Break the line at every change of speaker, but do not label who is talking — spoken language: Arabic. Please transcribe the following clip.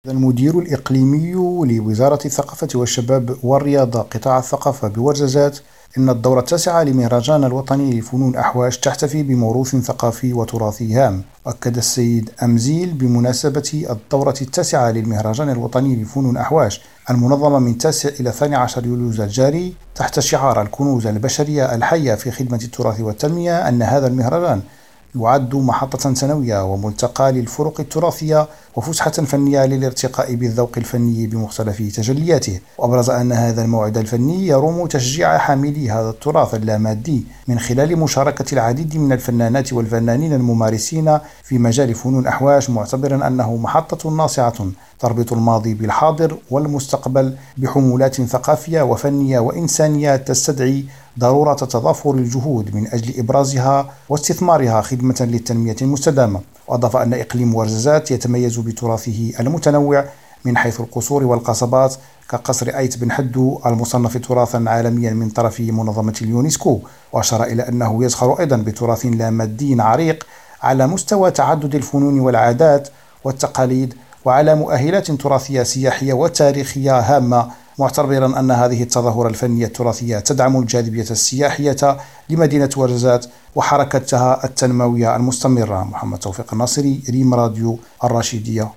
المدير الإقليمي لوزارة الثقافة والشباب والرياضة قطاع الثقافة بورزازات إن الدورة التاسعة لمهرجان الوطني لفنون أحواش تحتفي بموروث ثقافي وتراثي هام. أكد السيد أمزيل بمناسبة الدورة التاسعة للمهرجان الوطني لفنون أحواش المنظمة من 9 إلى 12 يوليو الجاري تحت شعار الكنوز البشرية الحية في خدمة التراث والتنمية أن هذا المهرجان يعد محطة سنوية وملتقى للفرق التراثية وفسحة فنية للارتقاء بالذوق الفني بمختلف تجلياته. وأبرز أن هذا الموعد الفني يروم تشجيع حاملي هذا التراث اللامادي من خلال مشاركة العديد من الفنانات والفنانين الممارسين في مجال فنون أحواش، معتبرا أنه محطة ناصعة تربط الماضي بالحاضر والمستقبل بحمولات ثقافية وفنية وإنسانية تستدعي ضرورة تضافر الجهود من أجل إبرازها واستثمارها خدمة للتنمية المستدامة. وأضاف أن إقليم ورزازات يتميز بتراثه المتنوع من حيث القصور والقصبات كقصر أيت بن حدو المصنف تراثا عالميا من طرف منظمة اليونسكو، وأشار إلى أنه يزخر أيضا بتراث لا مادي عريق على مستوى تعدد الفنون والعادات والتقاليد وعلى مؤهلات تراثية سياحية وتاريخية هامة، معتبرا أن هذه التظاهرة الفنية التراثية تدعم الجاذبية السياحية لمدينة ورزازات وحركتها التنموية المستمرة. محمد توفيق الناصري، ريم راديو الرشيدية.